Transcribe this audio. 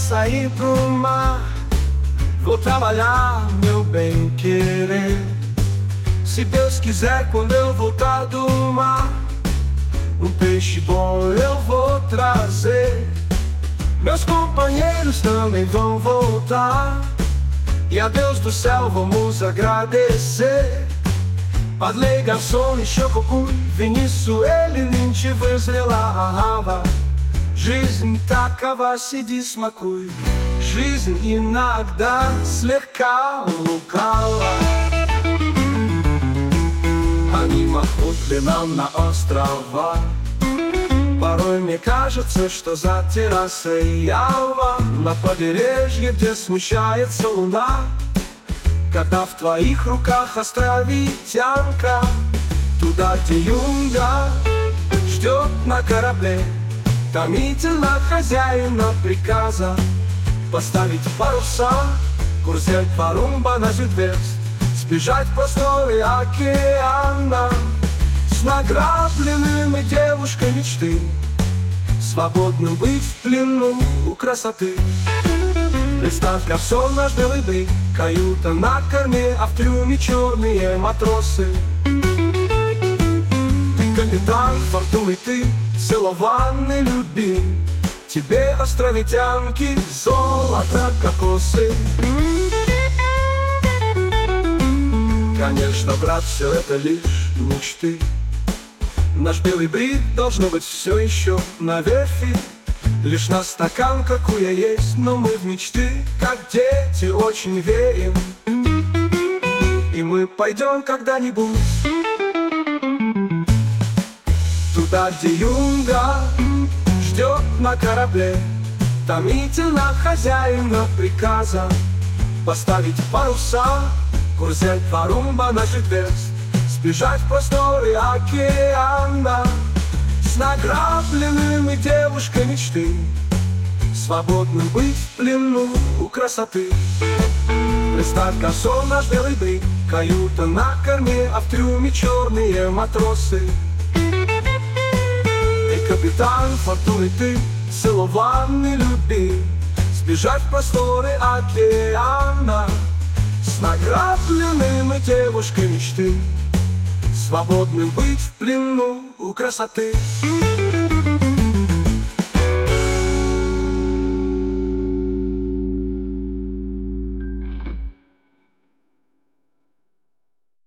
sair pro mar. Vou trabalhar, meu bem querer. Se Deus quiser, quando eu voltar do mar, um peixe bom eu vou trazer. Meus companheiros também vão voltar, e a Deus do céu vamos agradecer. Padley, garçom i Shokokun, Винису Эллининчи вызрела. Жизнь такова, сиди смакуй. Жизнь иногда слегка лукава. Они махнули нам на острова. Порой мне кажется, что за террасой Ява, на побережье, где смущается луна, когда в твоих руках островитянка. Туда, где юнга ждет на корабле, томительно хозяина приказа поставить паруса, курс взять Парумба на Сюдвест, сбежать в просторы океана с награбленными девушкой мечты, свободным быть в плену у красоты. Представь, гарсон наш белый бык, каюта на корме, а в трюме черные матросы. Ты капитан фортуны, ты целованный любим, тебе островитянки золото кокосы. Конечно, брат, все это лишь мечты. Наш белый брит должно быть все еще на верфи. Лишь на стакан, какую есть, но мы в мечты, как дети, очень верим. И мы пойдем когда-нибудь туда, где юнга ждет на корабле, томительно хозяина приказа поставить паруса, курс взять Парумба на Сюдвест, сбежать в просторы океана с награбленными девушкой мечты, свободным быть в плену у красоты. Представь, гарсон наш белый бык, каюта на корме, а в трюме черные матросы. И капитан фортуны, ты целованный любим, сбежать в просторы океана с награбленными девушкой мечты, свободным быть в плену у красоты.